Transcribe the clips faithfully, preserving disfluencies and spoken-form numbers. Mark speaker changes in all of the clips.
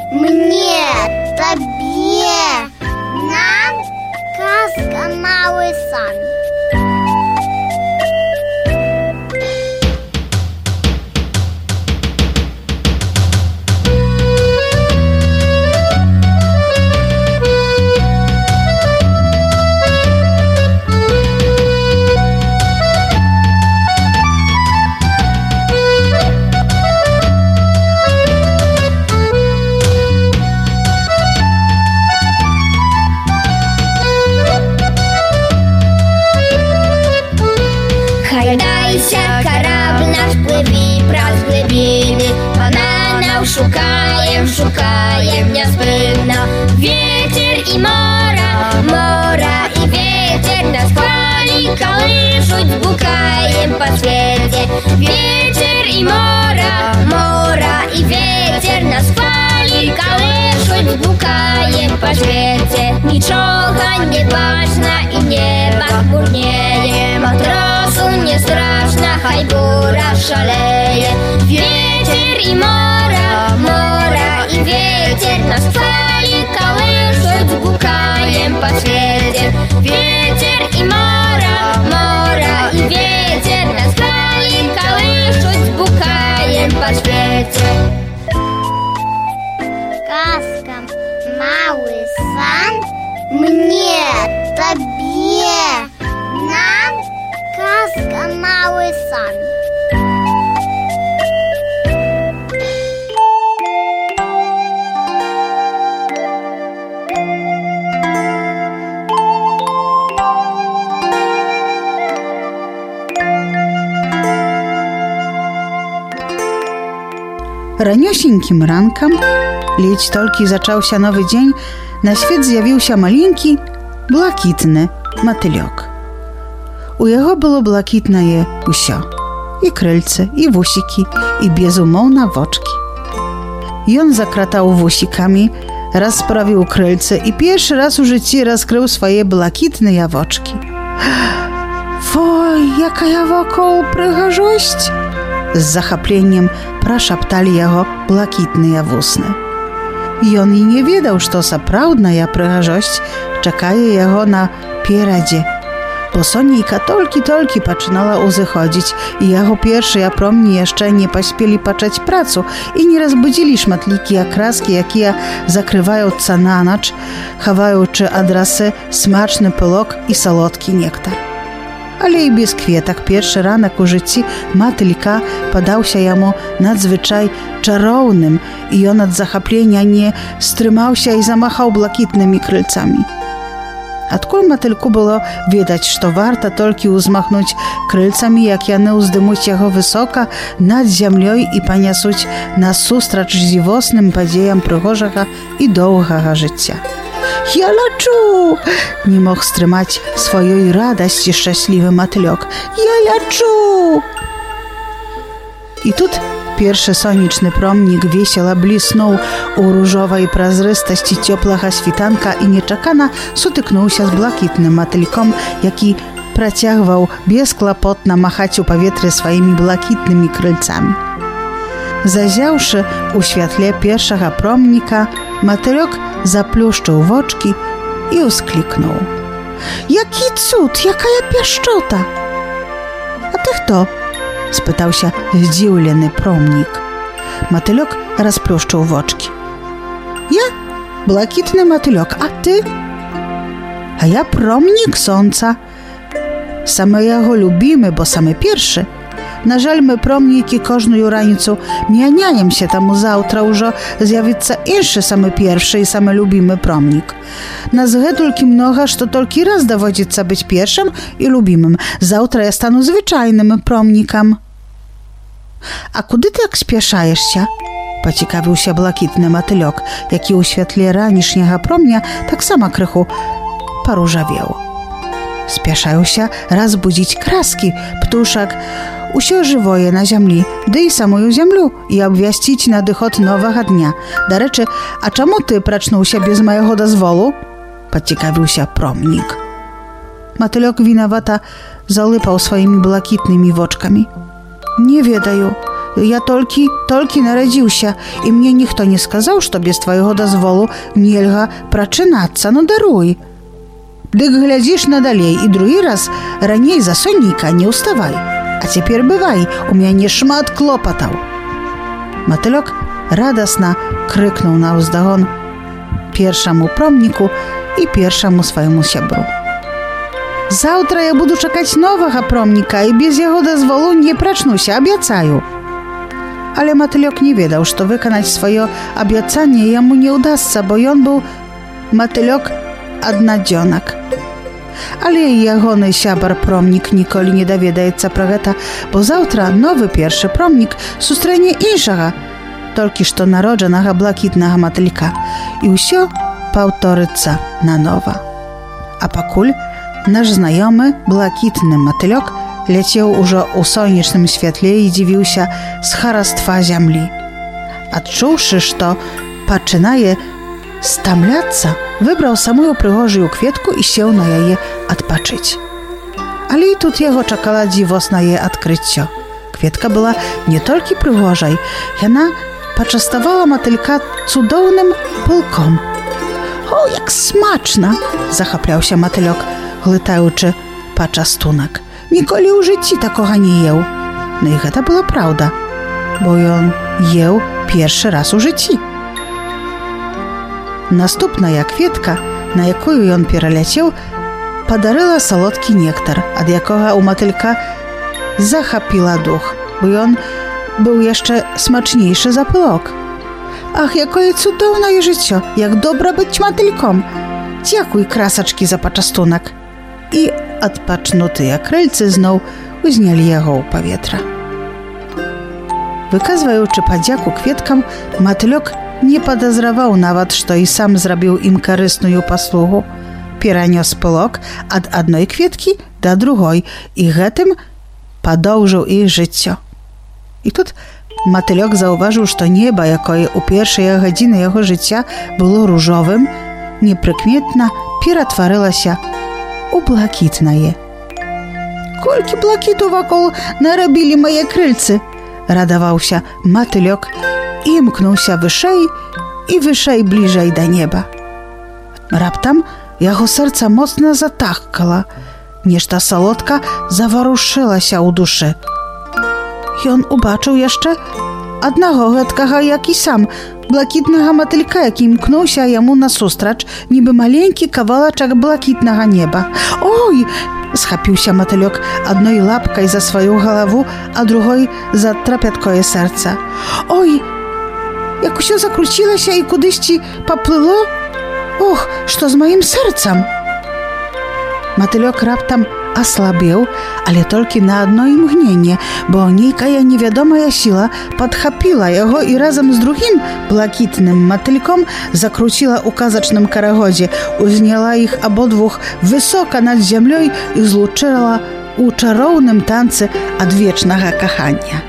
Speaker 1: Мне, тебе, нам казка «Малый сан».
Speaker 2: Шукаем, шукаем неспынно ветер и мора, мора и ветер нас хвали, колышут, букаем по свете. Ветер и мора, мора и ветер нас хвали, колышут, букаем по свете. Ничего не важно и небо хмурнее, матросу не страшно, хай буря шалеет. Ветер и мора, мора и ветер нас хвали, колышут, букаем по свете. Ветер и мора, мора и ветер нас хвали, колышут, букаем по свете.
Speaker 1: Казка «Малый сан». Мне, тебе, нам казка «Малый сан».
Speaker 3: Ранюсеньким ранком, ледь толькі зачаўся новы дзень, на свет з'явіўся маленькі, блакітны матылёк. У яго было блакітнае ўсё: і крыльце, і вусікі, і безумоўна вочкі. Ён закратаў вусікамі, расправіў крыльце і першы раз у жыцці раскрыў свае блакітныя вочкі. «Ой, якая вакол прыгажосць!» З захапленнем прашапталі яго блакітныя вусны. Ён і не ведаў, што сапраўдная прыгажосць чакае яго наперадзе, бо сонейка толькі-толькі пачынала ўзыходзіць, і яго першыя промні яшчэ не паспелі пачаць працу і не разбудзілі шматлікія краскі, якія закрываюцца на ноч, хаваючы ад расы смачны пылок і салодкі нектар. Але і без кветак першы ранак у жыцці матылька падаўся яму надзвычай чароўным, і ён ад захаплення не стрымаўся і замахаў блакітнымі крыльцамі. Адкуль матыльку было ведаць, што варта толькі ўзмахнуць крыльцамі, як яны ўздымуць яго высока над зямлёй і панясуць насустрач дзівосным падзеям прыгожага і доўгага жыцця. «Я лячу!» – не мог стрымаць сваёй радасці шчаслівы матылёк. «Я лячу!» І тут першы сонечны промнік весела бліснуў у ружовай празрыстасці цёплага світанка і нечакана сутыкнуўся з блакітным матыльком, які працягваў бесклапотна махаць у паветры сваімі блакітнымі крыльцамі. Зазяўшы у святле першага промніка, матылёк заплюшчыў вочкі і ўсклікнуў: «Які цуд, якая пяшчота!» «А ты хто?» – спытаўся здзіўлены промнік. Матылёк расплюшчыў вочкі. «Я блакітны матылёк, а ты?» «А я промнік сонца. Самы яго любімы, бо самы першы. На жаль, мы промнікі кожную раніцу мяняемся, таму заўтра ўжо з'явіцца іншы самы першы і самы любімы промнік. Нас гэтулькі многа, што толькі раз даводзіцца быць першым і любімым. Заўтра я стану звычайным промнікам». «А куды ты так спяшаешся?» – пацікавіўся блакітны матылёк, які ў святле ранішняга промня таксама крыху паружавеў. «Спяшаюся разбудзіць краскі, птушак, усё жывое на зямлі, ды і самую зямлю, і абвясціць надыход новага дня. Дарэчы, а чаму ты прачнуўся без майго дазволу?» – пацікавіўся промнік. Матылёк вінавата залыпаў сваімі блакітнымі вочкамі. «Не ведаю, Я толькі, толькі нарадзіўся, і мне ніхто не сказаў, што без твайго дазволу нельга прачынацца, ну даруй. Дык глядзіш надалей, і другі раз раней за сонніка не ўставай. А цяпер бывай, у мяне шмат клопатаў. Матылёк радасна крыкнуў наўздагон першаму промніку і першаму свайму сябру. Заўтра я буду чакаць новага промніка і без яго дазволу не прачнуся, абяцаю. Але матылёк не ведаў, што выканаць сваё абяцанне яму не ўдасца, бо ён быў матылёк аднадзёнак. Але і ягоны сябар промнік ніколі не даведаецца пра гэта, бо заўтра новы першы промнік сустрэне іншага, толькі што народжанага блакітнага матылька, і ўсё паўторыцца нанова. А пакуль наш знаёмы блакітны матылёк ляцеў ужо ў сонечным святле і дзівіўся з хараства зямлі. Адчуўшы, што пачынае стамляцца, выбраў самую прыгожую кветку і сеў на яе адпачыць. Але і тут яго чакала дзівоснае адкрыццё. Кветка была не толькі прыгожай, яна пачаставала матылька цудоўным пылком. «О, як смачна!» – захапляўся матылёк, глытаючы пачастунак. Ніколі ў жыцці такога не еў. Ну і гэта была праўда, бо ён еў першы раз у жыцці. Наступная кветка, на якую ён пераляцеў, падарыла салодкі нектар, ад якога ў матылька захапіла дух, бо ён быў яшчэ смачнейшы за пылок. Ах, якое цудоўнае жыццё, як добра быць матыльком! Дзякуй, красачкі, за пачастунак! І адпачнутыя крыльцы зноў узнялі яго ў паветра. Выказваючы падзяку кветкам, матылёк не падазраваў нават, што і сам зрабіў ім карысную паслугу. Перанёс пылок ад адной кветкі да другой і гэтым падоўжыў іх жыццё. І тут матылёк заўважыў, што неба, якое ў першыя гадзіны яго жыцця было ружовым, непрыкметна ператварылася у блакітнае. «Колькі блакіту вакол нарабілі мае крыльцы!» – радаваўся матылёк і імкнуўся вышэй і вышэй бліжэй да неба. Раптам яго сэрца моцна затахкала, нешта салодка заварушылася ў душы. Ён убачыў яшчэ аднаго гэткага, як і сам, блакітнага матылька, які імкнуўся яму насустрач, нібы маленькі кавалачак блакітнага неба. «Ой!» – схапіўся матылёк адной лапкай за сваю галаву, а другой за трапяткое сэрца. «Ой! Як усё закруцілася і кудысьці паплыло? Ох, што з маім сэрцам?» Матылёк раптам аслабеў, але толькі на адно імгненне, бо нейкая невядомая сіла падхапіла яго і разам з другім блакітным матыльком закруціла ў казачным карагодзе, узняла іх абодвух высока над зямлёй і злучыла ў чароўным танцы адвечнага кахання.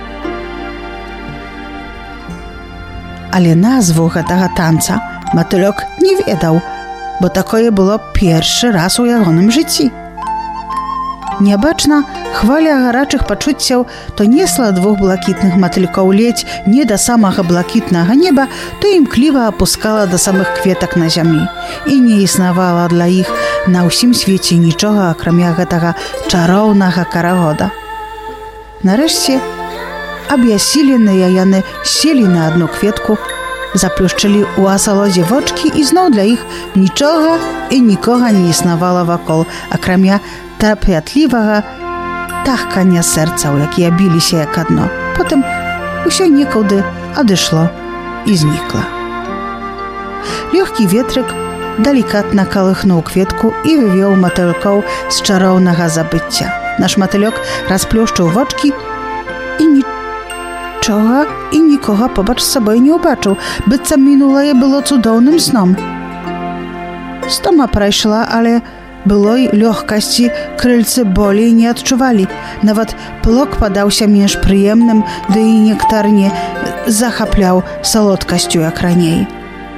Speaker 3: Але назву гэтага танца матылёк не ведаў, бо такое было першы раз у ягоным жыцці. Нябачна хваля гарачых пачуццяў то несла двух блакітных матылькоў ледзь не да самага блакітнага неба, то імкліва апускала да самых кветак на зямлі. І не існавала для іх на ўсім свеце нічога, акрамя гэтага чароўнага карагода. Нарэшце, аб'ясіленыя яны селі на адну кветку, заплюшчылі ў асалодзе вочкі, і зноў для іх нічога і нікога не існавала вакол, акрамя трапятлівага тахкання сэрцаў, якія біліся як адно. Потым усё некуды адышло і знікла. Лёгкі ветрык далікатна калыхнуў кветку і вывеў матылькоў з чароўнага забыцця. Наш матылёк расплюшчыў вочкі і нічога і нікога побач з сабой не ўбачыў, быццам мінулае было цудоўным сном. Стома прайшла, але былой лёгкасці крыльцы болей не адчувалі. Нават пылок падаўся менш прыемным, ды і нектар не захапляў салодкасцю, як раней.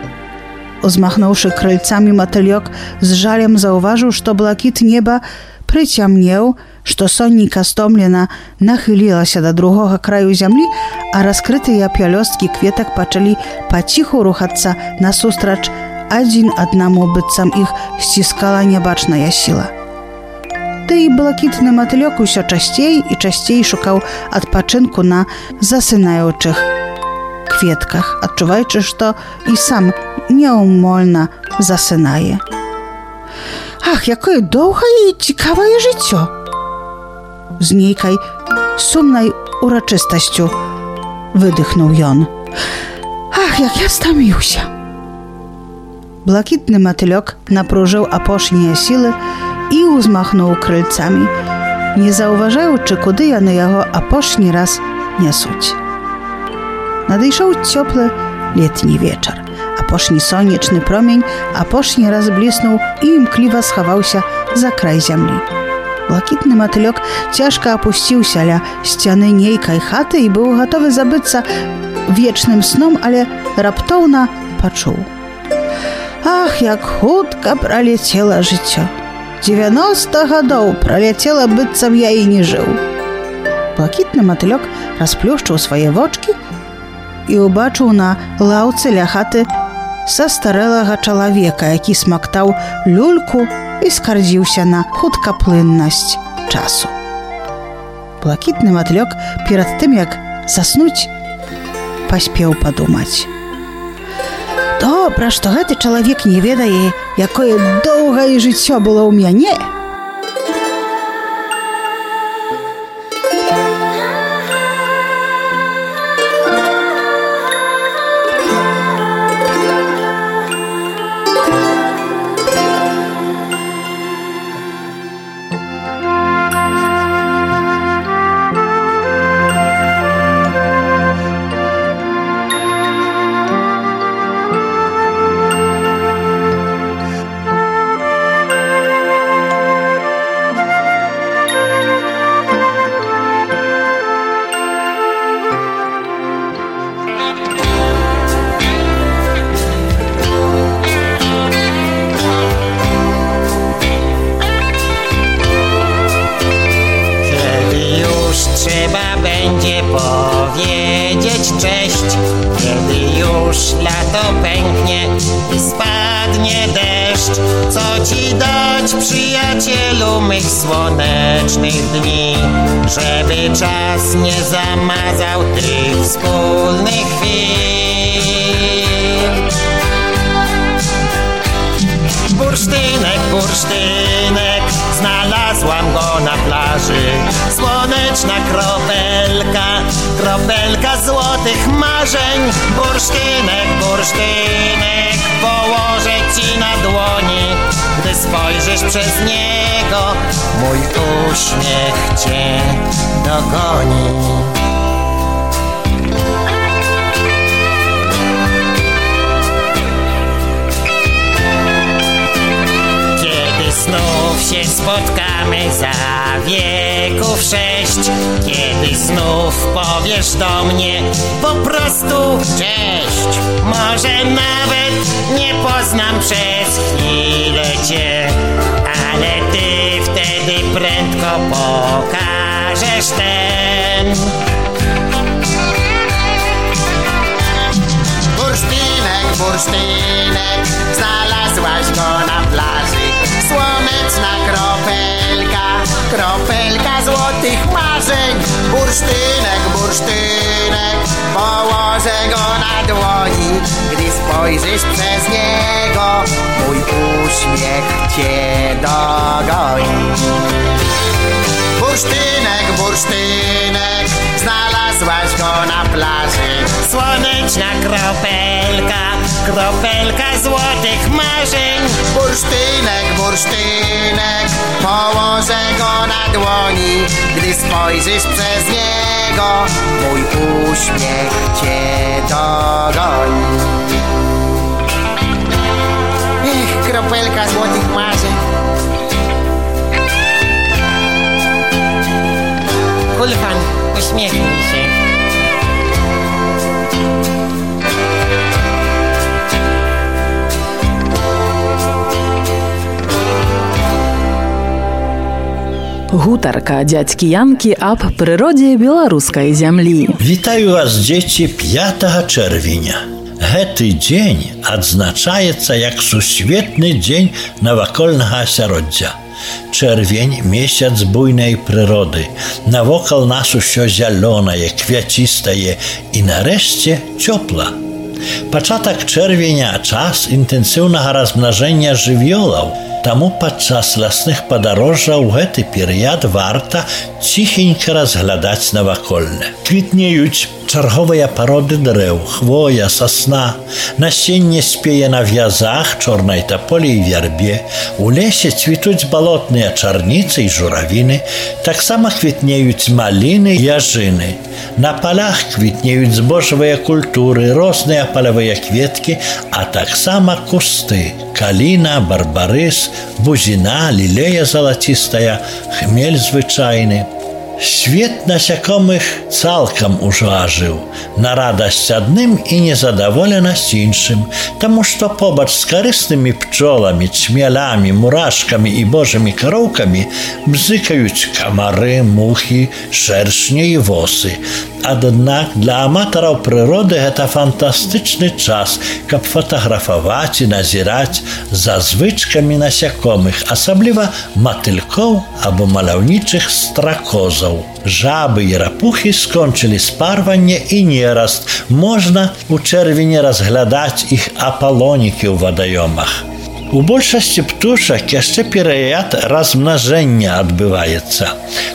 Speaker 3: Узмахнуўшы крыльцамі, матылёк з жалем заўважыў, што блакіт неба Прыцямнеў, што сонейка стомлена нахылілася да другога краю зямлі, а раскрытыя пялёсткі кветак пачалі паціху рухацца насустрач адзін аднаму, быццам іх сціскала нябачная сіла. Ды і блакітны матылёк усё часцей і часцей шукаў адпачынку на засынаючых кветках, адчуваючы, што і сам няўмольна засынае. Ах, якое доўгае і цікавае жыццё! З нейкай сумнай урачыстасцю выдыхнуў ён. Ах, як я стаміўся! Блакітны матылёк напружыў апошнія сілы і ўзмахнуў крыльцамі, не заўважаючы, куды яны яго апошні раз нясуць. Надышоў цёплы летні вечар. Апошні сонечны промень апошні раз бліснуў і імкліва схаваўся за край зямлі. Блакітны матылёк цяжка апусціўся ля сцяны нейкай хаты і быў гатовы забыцца вечным сном, але раптоўна пачуў. Ах, як хутка праляцела жыццё! дзевяноста гадоў праляцела, быццам я і не жыў. Блакітны матылёк расплюшчыў свае вочкі і ўбачыў на лаўцы ля хаты састарэлага чалавека, які смактаў люльку і скардзіўся на хуткаплыннасць часу. Блакітны матылёк перад тым, як заснуць, паспеў падумаць. Добра, што гэты чалавек не ведае, якое доўгае жыццё было ў мяне.
Speaker 4: Trzeba będzie powiedzieć cześć, kiedy już lato pęknie i spadnie deszcz. Co ci dać, przyjacielu, mych słonecznych dni, żeby czas nie zamazał tych wspólnych chwil. Bursztynek, bursztynek, znalazłam go na plaży. Słoneczna kropelka, kropelka złotych marzeń. Bursztynek, bursztynek, położę ci na dłoni. Gdy spojrzysz przez niego, mój uśmiech cię dogoni. Znów się spotkamy za wieków sześć, kiedy znów powiesz do mnie po prostu cześć. Może nawet nie poznam przez chwilę cię, ale ty wtedy prędko pokażesz ten. Bursztynek, bursztynek, znalazłaś go na plaży. Słoneczna kropelka, kropelka złotych marzeń. Bursztynek, bursztynek, położę go na dłoni. Gdy spojrzysz przez niego, mój uśmiech cię dogoni. Bursztynek, bursztynek, znalazłaś go na plaży. Słoneczna kropelka, kropelka złotych marzeń. Bursztynek, bursztynek, położę go na dłoni. Gdy spojrzysz przez niego, mój uśmiech cię dogoni. Ech, kropelka złotych marzeń. Kulfan, uśmiechnij się.
Speaker 5: Гутарка дзядзькі Янкі аб прыродзе беларускай зямлі.
Speaker 6: Вітаю вас, дзеці, пятага чэрвеня. Гэты дзень адзначаецца як сусветны дзень навакольнага асяроддзя. Чэрвень – месяц буйнай прыроды. Навокал нас усё зялёнае, квяцістае і, нарэшце, цёпла. Пачатак чэрвеня – час інтэнсіўнага размнажэння жывёлаў. Таму падчас лясных падарожжаў у гэты перыяд варта ціхенька разглядаць навакольнае. Квітнеюць чарговыя пароды дрэў, хвоя, сасна. Насенне спее на в'язах, чорнай таполі і вярбе. У лесе цвітуць балотныя чарніцы і журавіны. Таксама квітнеюць маліны і яжыны. На палях квітнеюць збожжавыя культуры, розныя палявыя кветкі, а таксама кусты. Каліна, барбарыс, бузіна, лілея залацістая, хмель звычайны. Свет насякомых цалкам ужо ажыў, на радасць адным і незадаволенасць іншым, таму што побач з карыснымі пчоламі, чмялямі, мурашкамі і божымі кароўкамі бзыкаюць камары, мухі, шэршні і восы. Аднак для аматараў прыроды гэта фантастычны час, каб фатаграфаваць і назіраць за звычкамі насякомых, асабліва матылькоў або маляўнічых стракозаў. Жабы і рапухі скончылі спарванне і нераст. Можна у чэрвені разглядаць іх апалонікі ў вадаёмах. У большасці птушак яшчэ перыяд размнажэння адбываецца.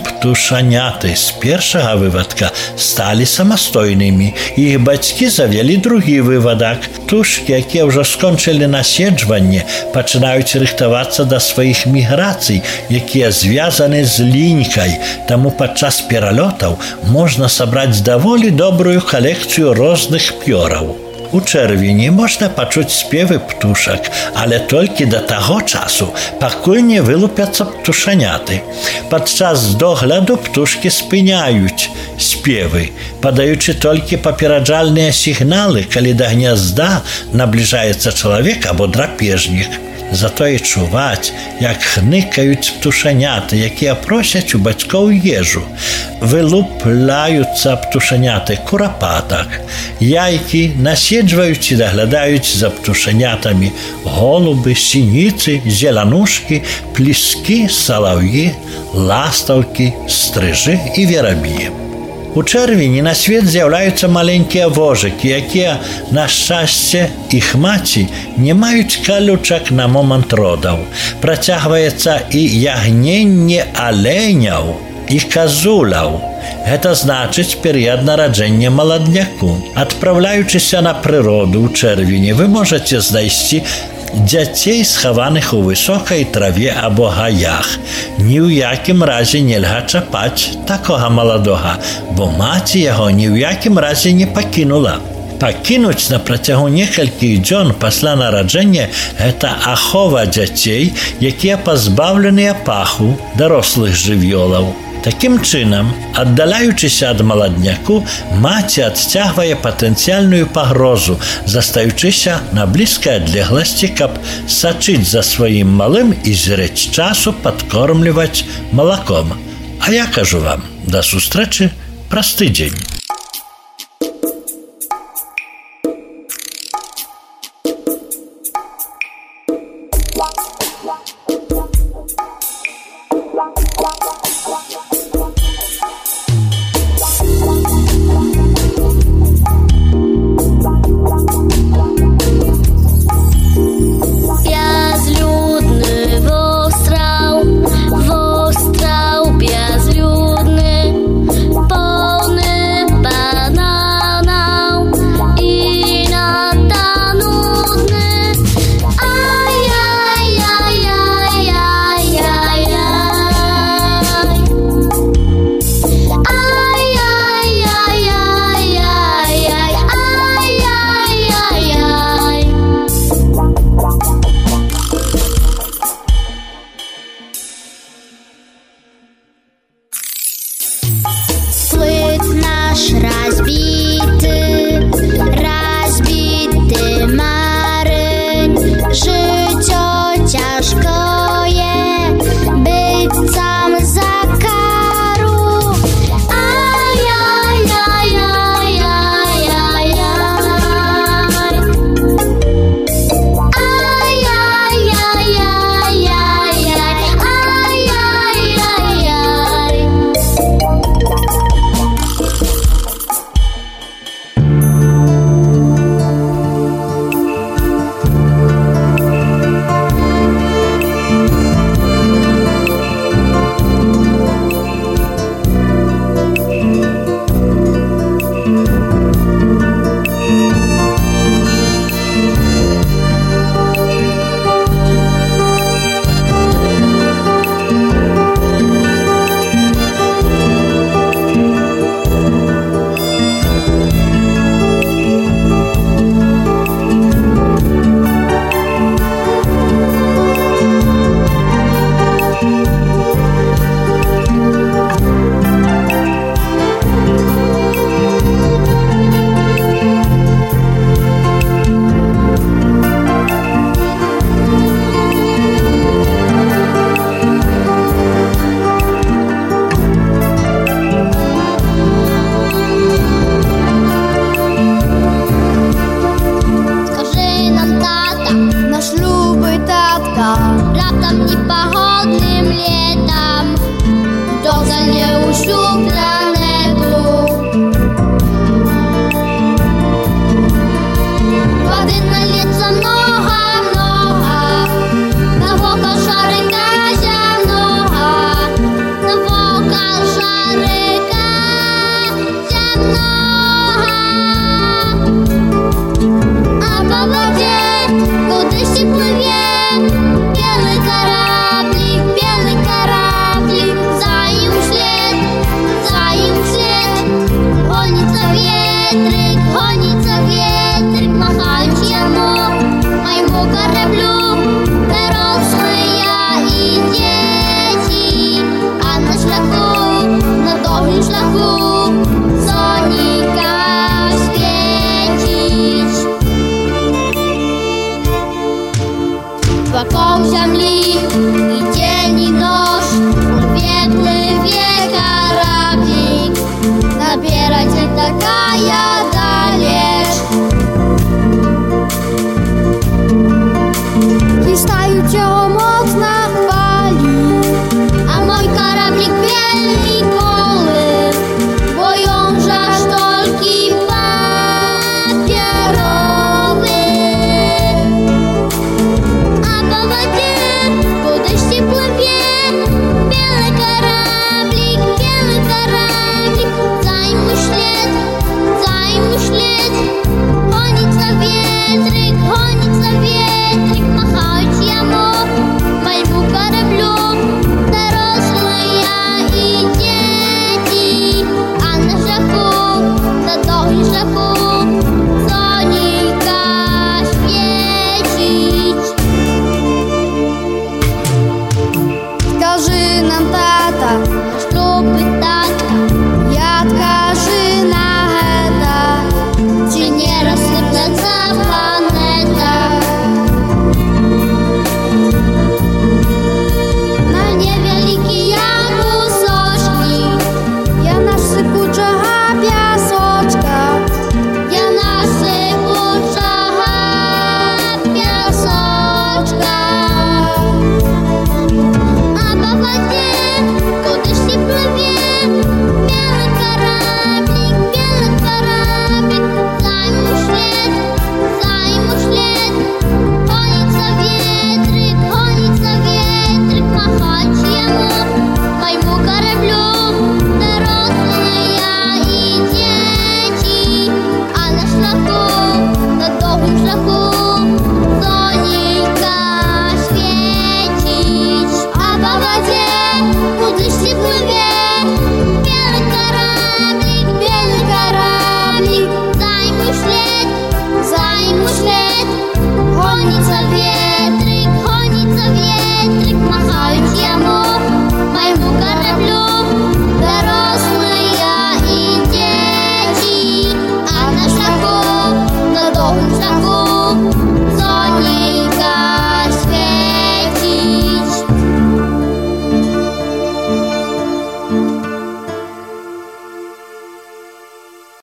Speaker 6: Птушаняты з першага вывадка сталі самастойнымі, і іх бацькі завялі другі вывадак. Птушкі, якія ўжо скончылі наседжванне, пачынаюць рыхтавацца да сваіх міграцый, якія звязаны з лінькай, таму падчас пералётаў можна сабраць даволі добрую калекцыю розных пёраў. У чэрвені можна пачуць спевы птушак, але толькі да таго часу, пакуль не вылупяцца птушаняты. Падчас догляду птушкі спыняюць спевы, падаючы толькі папераджальныя сігналы, калі да гнязда набліжаецца чалавек або драпежнік. Затое чуваць, як хныкаюць птушаняты, якія просяць у бацькоў ежу. Вылупляюцца птушаняты курапатак. Яйкі наседжваюць і даглядаюць за птушанятамі голубы, сініцы, зелянушкі, пліскі, салаўі, ластаўкі, стрыжы і вераб'і. У чэрвені на свет з'яўляюцца маленькія вожыкі, якія, на шчасце, іх маці не маюць калючак на момант родаў. Працягваецца і ягненне аленяў і казуляў. Гэта значыць перыяд нараджэння маладняку. Адпраўляючыся на прыроду ў чэрвені, вы можаце знайсці дзяцей, схаваных у высокай траве або гаях. Ні ў якім разе нельга чапаць такога маладога, бо маці яго ні ў якім разе не пакінула. Пакінуць на працягу некалькіх дзён пасля нараджэння – гэта ахова дзяцей, якія пазбаўленыя паху дарослых жывёлаў. Такім чынам, аддаляючыся ад маладняку, маці адцягвае патэнцыяльную пагрозу, застаючыся на блізкай адлегласці, каб сачыць за сваім малым і зрэць часу падкормліваць малаком. А я кажу вам, да сустрэчы праз тыдзень.
Speaker 2: Безлюдny, pełny такая